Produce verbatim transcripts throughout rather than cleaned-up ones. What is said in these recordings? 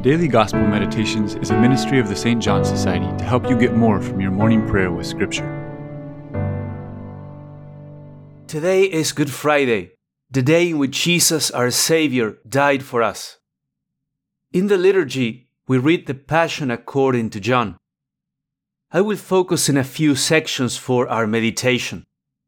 Daily Gospel Meditations is a ministry of the Saint John Society to help you get more from your morning prayer with Scripture. Today is Good Friday, the day in which Jesus, our Savior, died for us. In the liturgy, we read the Passion according to John. I will focus in a few sections for our meditation.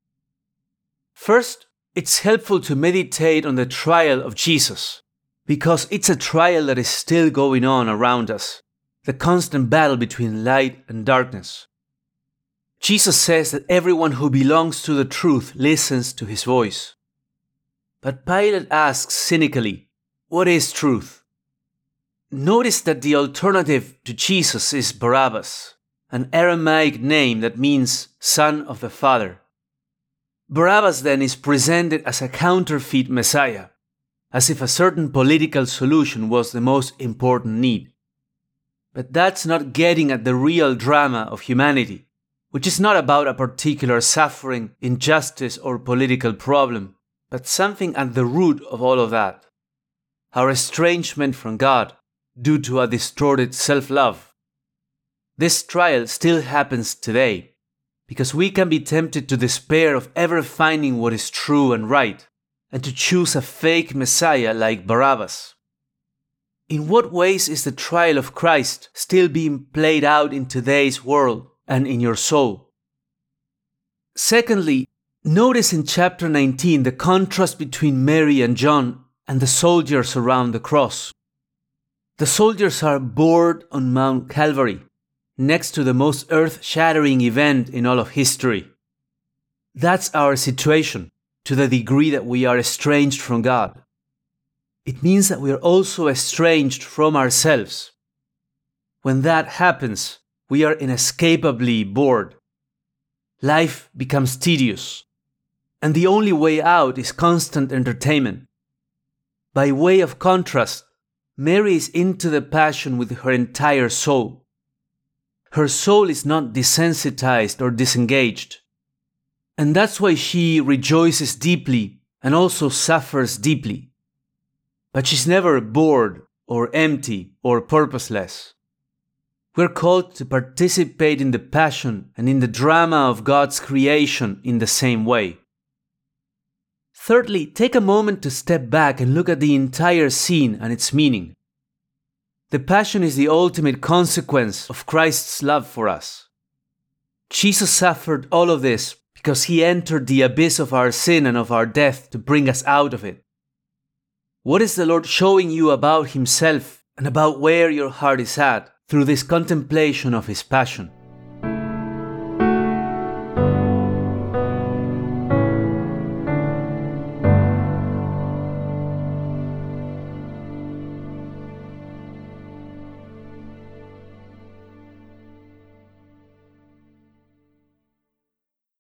First, it's helpful to meditate on the trial of Jesus, because it's a trial that is still going on around us, the constant battle between light and darkness. Jesus says that everyone who belongs to the truth listens to his voice. But Pilate asks cynically, what is truth? Notice that the alternative to Jesus is Barabbas, an Aramaic name that means son of the Father. Barabbas then is presented as a counterfeit Messiah, as if a certain political solution was the most important need. But that's not getting at the real drama of humanity, which is not about a particular suffering, injustice, or political problem, but something at the root of all of that: our estrangement from God due to a distorted self-love. This trial still happens today, because we can be tempted to despair of ever finding what is true and right, and to choose a fake Messiah like Barabbas. In what ways is the trial of Christ still being played out in today's world and in your soul? Secondly, notice in chapter nineteen the contrast between Mary and John and the soldiers around the cross. The soldiers are bored on Mount Calvary, next to the most earth-shattering event in all of history. That's our situation, to the degree that we are estranged from God. It means that we are also estranged from ourselves. When that happens, we are inescapably bored. Life becomes tedious, and the only way out is constant entertainment. By way of contrast, Mary is into the Passion with her entire soul. Her soul is not desensitized or disengaged. And that's why she rejoices deeply and also suffers deeply. But she's never bored or empty or purposeless. We're called to participate in the Passion and in the drama of God's creation in the same way. Thirdly, take a moment to step back and look at the entire scene and its meaning. The Passion is the ultimate consequence of Christ's love for us. Jesus suffered all of this because he entered the abyss of our sin and of our death to bring us out of it. What is the Lord showing you about himself and about where your heart is at through this contemplation of his Passion?